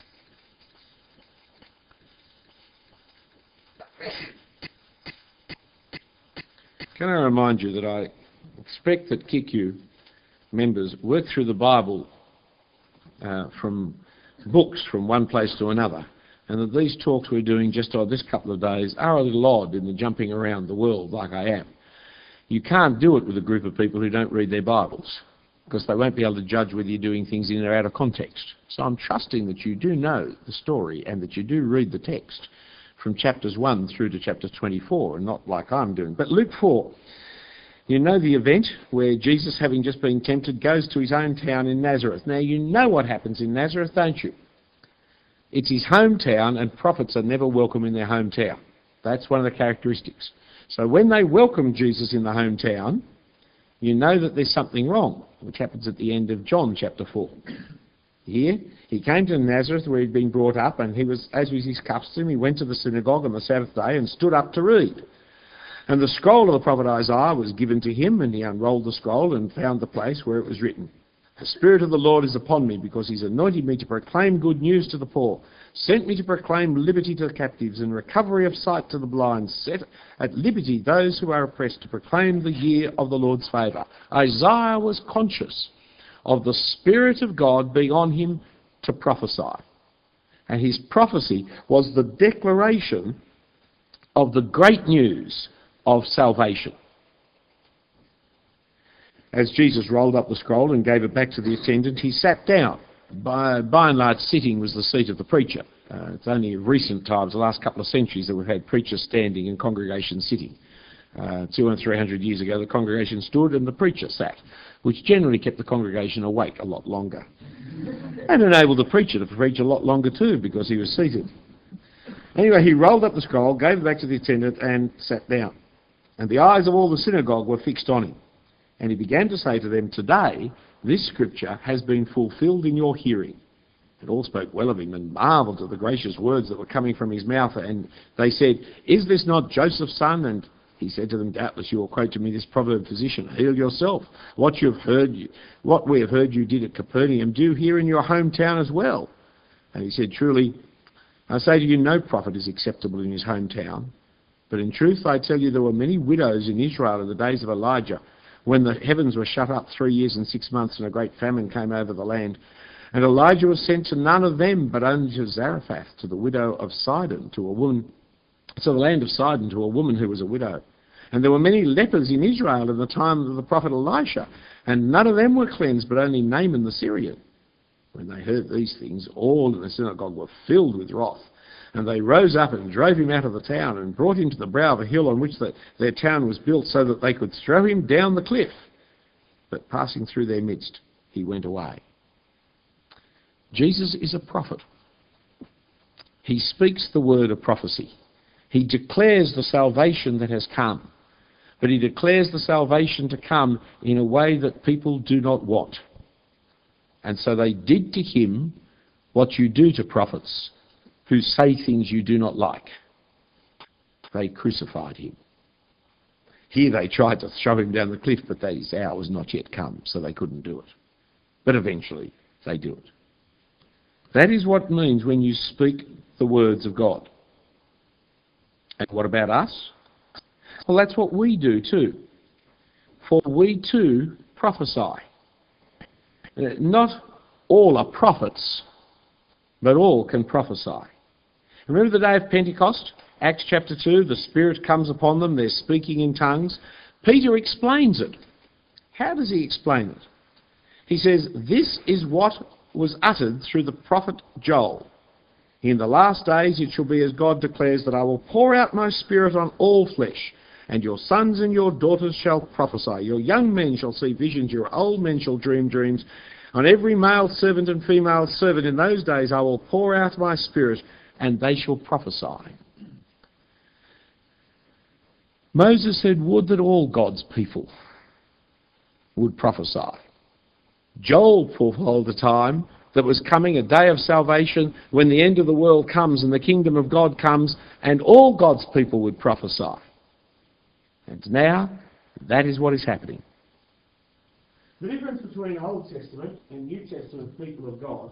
Can I remind you that I expect that K Q members work through the Bible uh, from books from one place to another, and that these talks we're doing just on this couple of days are a little odd in the jumping around the world like I am. You can't do it with a group of people who don't read their Bibles, because they won't be able to judge whether you're doing things in or out of context. So I'm trusting that you do know the story and that you do read the text from chapters one through to chapter twenty-four, and not like I'm doing. But Luke four, you know the event where Jesus, having just been tempted, goes to his own town in Nazareth. Now you know what happens in Nazareth, don't you? It's his hometown, and prophets are never welcome in their hometown. That's one of the characteristics. So when they welcome Jesus in the hometown, you know that there's something wrong, which happens at the end of John chapter four. Here, he came to Nazareth where he'd been brought up, and he was, as was his custom, he went to the synagogue on the Sabbath day and stood up to read. And the scroll of the prophet Isaiah was given to him, and he unrolled the scroll and found the place where it was written, "The Spirit of the Lord is upon me, because he's anointed me to proclaim good news to the poor, sent me to proclaim liberty to the captives and recovery of sight to the blind, set at liberty those who are oppressed, to proclaim the year of the Lord's favour." Isaiah was conscious of the Spirit of God being on him to prophesy. And his prophecy was the declaration of the great news of salvation. As Jesus rolled up the scroll and gave it back to the attendant, he sat down. By, by and large, sitting was the seat of the preacher. Uh, it's only in recent times, the last couple of centuries, that we've had preachers standing and congregation sitting. Uh, two and three hundred years ago, the congregation stood and the preacher sat, which generally kept the congregation awake a lot longer. And enabled the preacher to preach a lot longer too, because he was seated. Anyway, he rolled up the scroll, gave it back to the attendant, and sat down. And the eyes of all the synagogue were fixed on him. And he began to say to them, "Today this scripture has been fulfilled in your hearing." And all spoke well of him and marvelled at the gracious words that were coming from his mouth. And they said, "Is this not Joseph's son?" And he said to them, "Doubtless you will quote to me this proverb, 'Physician, heal yourself. What you have heard, you, what we have heard you did at Capernaum, do here in your hometown as well." And he said, "Truly, I say to you, no prophet is acceptable in his hometown. But in truth, I tell you, there were many widows in Israel in the days of Elijah, when the heavens were shut up three years and six months and a great famine came over the land. And Elijah was sent to none of them, but only to Zarephath, to the widow of Sidon, to a woman, to the land of Sidon, to a woman who was a widow. And there were many lepers in Israel in the time of the prophet Elisha, and none of them were cleansed, but only Naaman the Syrian." When they heard these things, all in the synagogue were filled with wrath. And they rose up and drove him out of the town and brought him to the brow of a hill on which the, their town was built, so that they could throw him down the cliff. But passing through their midst, he went away. Jesus is a prophet. He speaks the word of prophecy. He declares the salvation that has come. But he declares the salvation to come in a way that people do not want. And so they did to him what you do to prophets who say things you do not like. They crucified him. Here they tried to throw him down the cliff, but his hour was not yet come, so they couldn't do it. But eventually they do it. That is what it means when you speak the words of God. And what about us? Well, that's what we do too. For we too prophesy. Not all are prophets, but all can prophesy. Remember the day of Pentecost? Acts chapter two, the Spirit comes upon them, they're speaking in tongues. Peter explains it. How does he explain it? He says, "This is what was uttered through the prophet Joel. In the last days it shall be as God declares, that I will pour out my Spirit on all flesh, and your sons and your daughters shall prophesy. Your young men shall see visions, your old men shall dream dreams. On every male servant and female servant in those days I will pour out my Spirit, and they shall prophesy." Moses said, "Would that all God's people would prophesy." Joel foretold a time that was coming, a day of salvation, when the end of the world comes and the kingdom of God comes, and all God's people would prophesy. And now, that is what is happening. The difference between Old Testament and New Testament people of God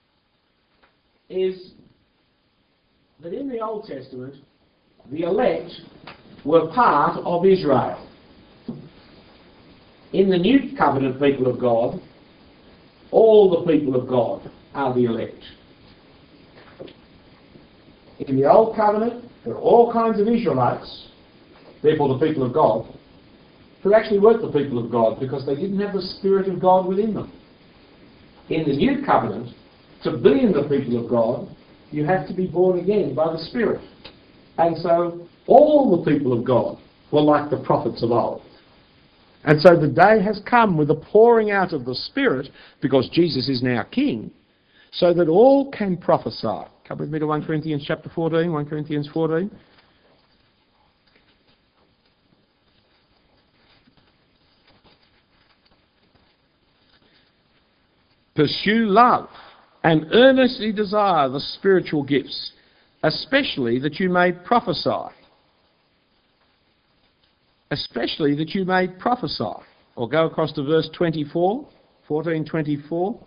is that in the Old Testament, the elect were part of Israel. In the New Covenant people of God, all the people of God are the elect. In the Old Covenant, there are all kinds of Israelites, therefore the people of God. who actually weren't the people of God because they didn't have the Spirit of God within them. In the new covenant, to be in the people of God, you have to be born again by the Spirit. And so all the people of God were like the prophets of old. And so the day has come with the pouring out of the Spirit, because Jesus is now King, so that all can prophesy. Come with me to First Corinthians chapter fourteen, First Corinthians fourteen. Pursue love and earnestly desire the spiritual gifts, especially that you may prophesy. Especially that you may prophesy. Or go across to verse twenty-four, fourteen twenty-four.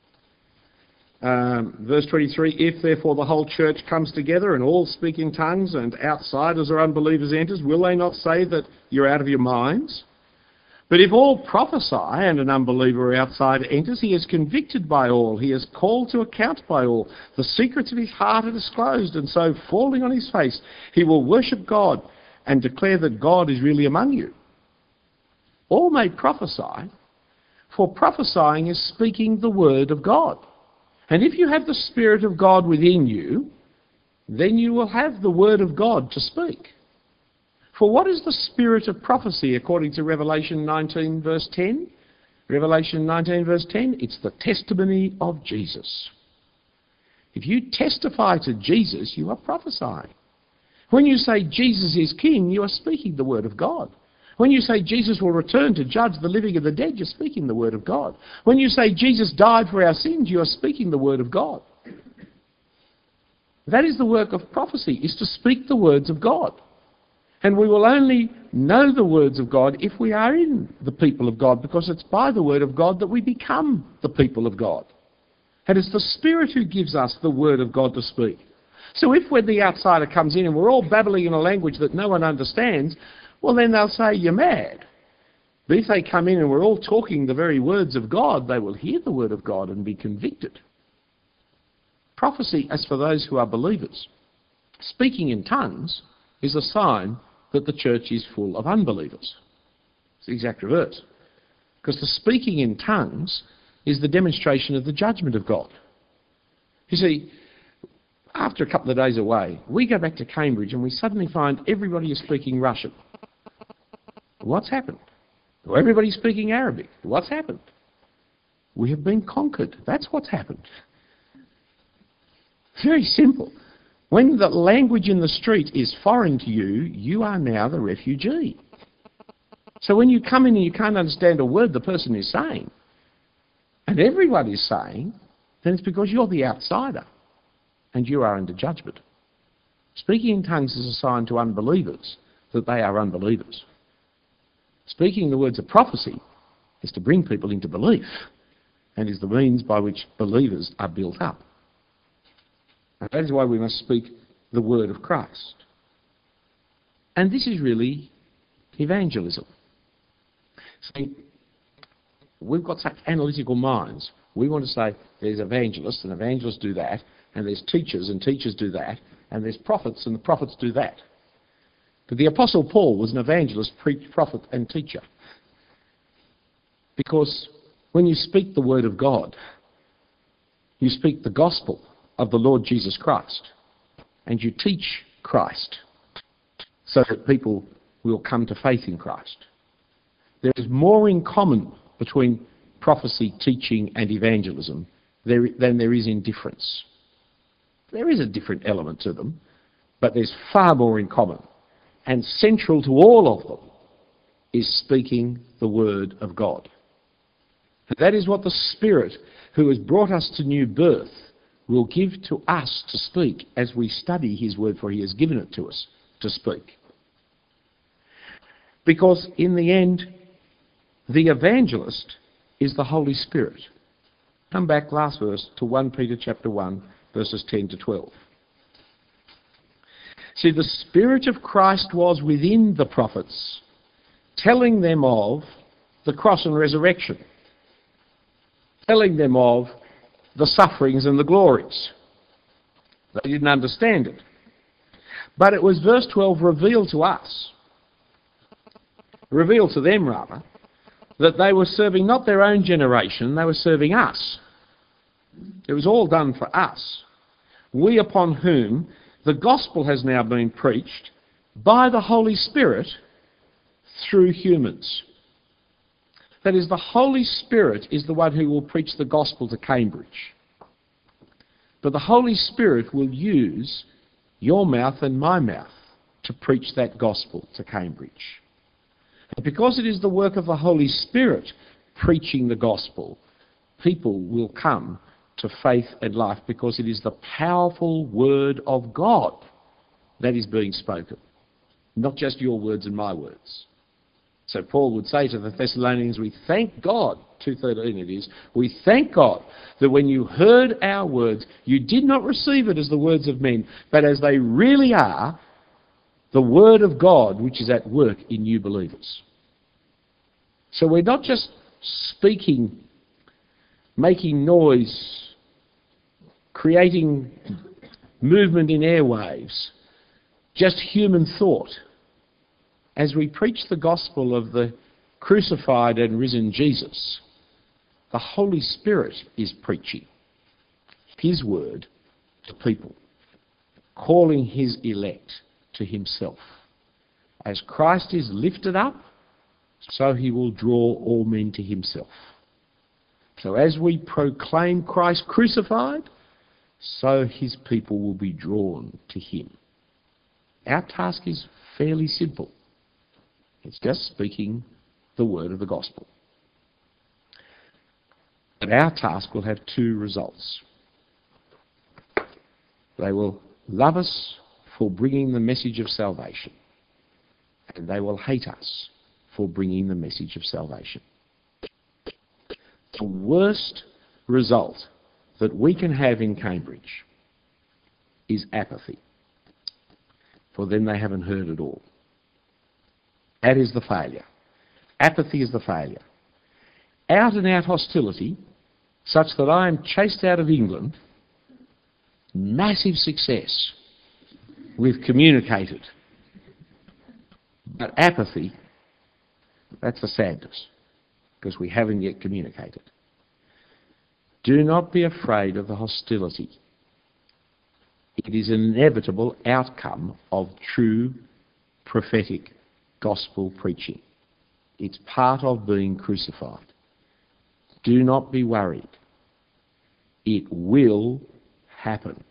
Um, verse twenty-three, if therefore the whole church comes together and all speak in tongues and outsiders or unbelievers enters, will they not say that you're out of your minds? But if all prophesy and an unbeliever or outsider enters, he is convicted by all, he is called to account by all. The secrets of his heart are disclosed, and so falling on his face, he will worship God and declare that God is really among you. All may prophesy, for prophesying is speaking the word of God. And if you have the Spirit of God within you, then you will have the word of God to speak. For what is the spirit of prophecy according to Revelation nineteen verse ten? Revelation nineteen verse ten, it's the testimony of Jesus. If you testify to Jesus, you are prophesying. When you say Jesus is King, you are speaking the word of God. When you say Jesus will return to judge the living and the dead, you're speaking the word of God. When you say Jesus died for our sins, you are speaking the word of God. That is the work of prophecy, is to speak the words of God. And we will only know the words of God if we are in the people of God, because it's by the word of God that we become the people of God. And it's the Spirit who gives us the word of God to speak. So if when the outsider comes in and we're all babbling in a language that no one understands, well then they'll say, you're mad. But if they come in and we're all talking the very words of God, they will hear the word of God and be convicted. Prophecy, as for those who are believers, speaking in tongues is a sign that the church is full of unbelievers. It's the exact reverse. Because the speaking in tongues is the demonstration of the judgment of God. You see, after a couple of days away, we go back to Cambridge and we suddenly find everybody is speaking Russian. What's happened? Well, everybody's speaking Arabic. What's happened? We have been conquered. That's what's happened. Very simple. When the language in the street is foreign to you, you are now the refugee. So when you come in and you can't understand a word the person is saying, and everyone is saying, then it's because you're the outsider and you are under judgment. Speaking in tongues is a sign to unbelievers that they are unbelievers. Speaking the words of prophecy is to bring people into belief and is the means by which believers are built up. And that is why we must speak the word of Christ. And this is really evangelism. See, we've got such analytical minds. We want to say there's evangelists, and evangelists do that, and there's teachers, and teachers do that, and there's prophets, and the prophets do that. But the Apostle Paul was an evangelist, preacher, prophet, and teacher. Because when you speak the word of God, you speak the gospel of the Lord Jesus Christ, and you teach Christ so that people will come to faith in Christ. There is more in common between prophecy, teaching and evangelism there, than there is in difference. There is a different element to them, but there's far more in common. And central to all of them is speaking the word of God. And that is what the Spirit, who has brought us to new birth, will give to us to speak as we study his word, for he has given it to us to speak. Because in the end, the evangelist is the Holy Spirit. Come back last verse to First Peter chapter one, verses ten to twelve. See, the Spirit of Christ was within the prophets, telling them of the cross and resurrection, telling them of the sufferings and the glories. They didn't understand it. But it was, verse twelve, revealed to us. revealed to them rather, that they were serving not their own generation, they were serving us. It was all done for us. We upon whom the gospel has now been preached by the Holy Spirit through humans. That is, the Holy Spirit is the one who will preach the gospel to Cambridge. But the Holy Spirit will use your mouth and my mouth to preach that gospel to Cambridge. And because it is the work of the Holy Spirit preaching the gospel, people will come to faith and life because it is the powerful word of God that is being spoken, not just your words and my words. So Paul would say to the Thessalonians, we thank God, two thirteen it is, we thank God that when you heard our words, you did not receive it as the words of men, but as they really are, the word of God which is at work in you believers. So we're not just speaking, making noise, creating movement in airwaves, just human thought. As we preach the gospel of the crucified and risen Jesus, the Holy Spirit is preaching his word to people, calling his elect to himself. As Christ is lifted up, so he will draw all men to himself. So as we proclaim Christ crucified, so his people will be drawn to him. Our task is fairly simple. It's just speaking the word of the gospel. But our task will have two results. They will love us for bringing the message of salvation, and they will hate us for bringing the message of salvation. The worst result that we can have in Cambridge is apathy, for then they haven't heard it all. That is the failure. Apathy is the failure. Out and out hostility, such that I am chased out of England, massive success. We've communicated. But apathy, that's a sadness, because we haven't yet communicated. Do not be afraid of the hostility. It is an inevitable outcome of true prophetic gospel preaching. It's part of being crucified. Do not be worried. It will happen.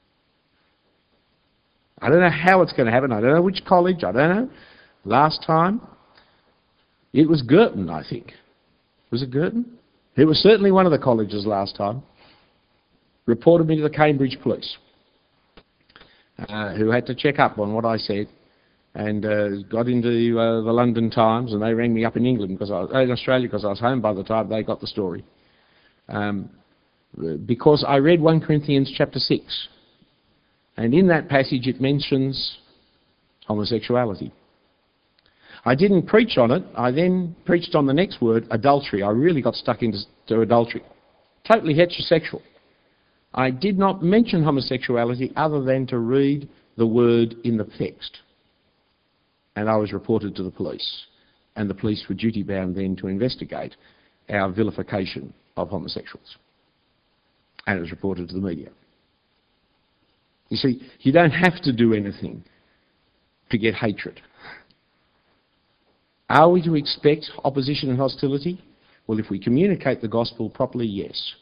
I don't know how it's going to happen. I don't know which college. I don't know. Last time, it was Girton, I think. Was it Girton? It was certainly one of the colleges last time. Reported me to the Cambridge police, uh, who had to check up on what I said, and uh, got into uh, the London Times, and they rang me up in England, because I was, in Australia, because I was home by the time they got the story. Um, because I read First Corinthians chapter six, and in that passage it mentions homosexuality. I didn't preach on it. I then preached on the next word, adultery. I really got stuck into to adultery. Totally heterosexual. I did not mention homosexuality other than to read the word in the text. And I was reported to the police. And the police were duty-bound then to investigate our vilification of homosexuals. And it was reported to the media. You see, you don't have to do anything to get hatred. Are we to expect opposition and hostility? Well, if we communicate the gospel properly, yes.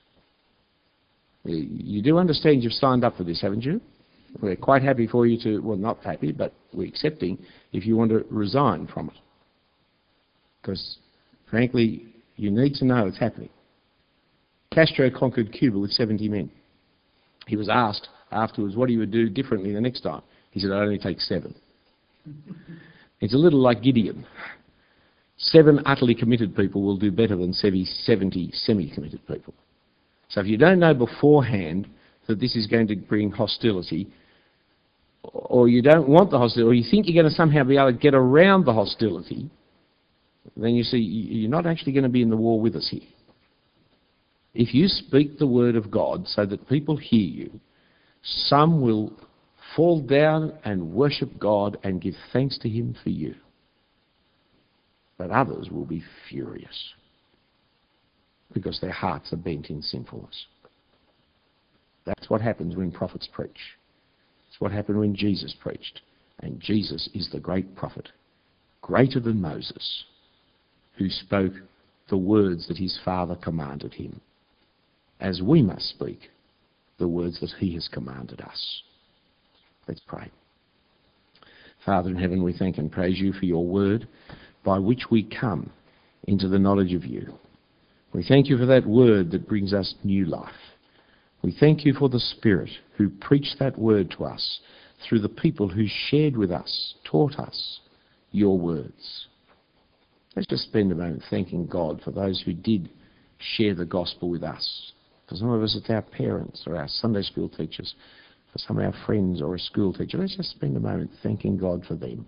You do understand you've signed up for this, haven't you? We're quite happy for you to, well, not happy, but we're accepting if you want to resign from it. Because, frankly, you need to know it's happening. Castro conquered Cuba with seventy men. He was asked afterwards what he would do differently the next time. He said, "It only takes seven." It's a little like Gideon. Seven utterly committed people will do better than seventy semi-committed people. So if you don't know beforehand that this is going to bring hostility, or you don't want the hostility, or you think you're going to somehow be able to get around the hostility, then you see you're not actually going to be in the war with us here. If you speak the word of God so that people hear you, some will fall down and worship God and give thanks to him for you. but others will be furious because their hearts are bent in sinfulness. That's what happens when prophets preach. It's what happened when Jesus preached. And Jesus is the great prophet, greater than Moses, who spoke the words that his Father commanded him, as we must speak the words that he has commanded us. Let's pray. Father in heaven, we thank and praise you for your word by which we come into the knowledge of you. We thank you for that word that brings us new life. We thank you for the Spirit who preached that word to us through the people who shared with us, taught us your words. Let's just spend a moment thanking God for those who did share the gospel with us. For some of us, it's our parents or our Sunday school teachers. For some of our friends or a school teacher. Let's just spend a moment thanking God for them.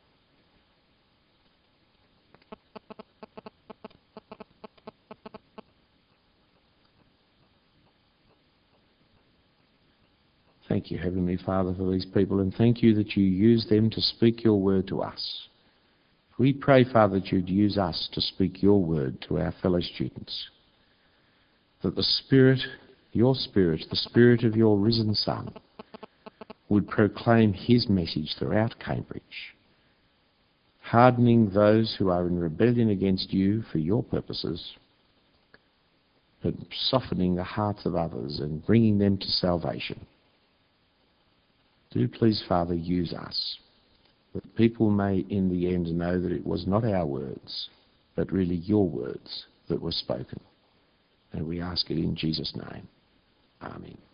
Thank you, Heavenly Father, for these people, and thank you that you use them to speak your word to us. We pray, Father, that you'd use us to speak your word to our fellow students, that the Spirit, your Spirit, the Spirit of your risen Son, would proclaim his message throughout Cambridge, hardening those who are in rebellion against you for your purposes, but softening the hearts of others and bringing them to salvation. Do please, Father, use us, that people may in the end know that it was not our words, but really your words that were spoken. And we ask it in Jesus' name. Amen.